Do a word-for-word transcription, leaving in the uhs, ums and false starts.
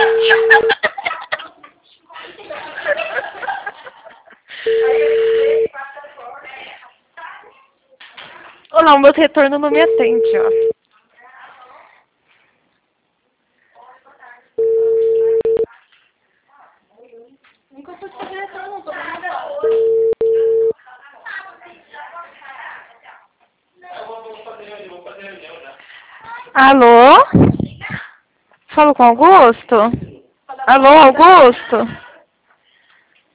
Olha lá, o meu retorno não me atende, ó. Nunca fui fazer retorno, não tô vendo. Alô? Falo com Augusto? Alô, Augusto?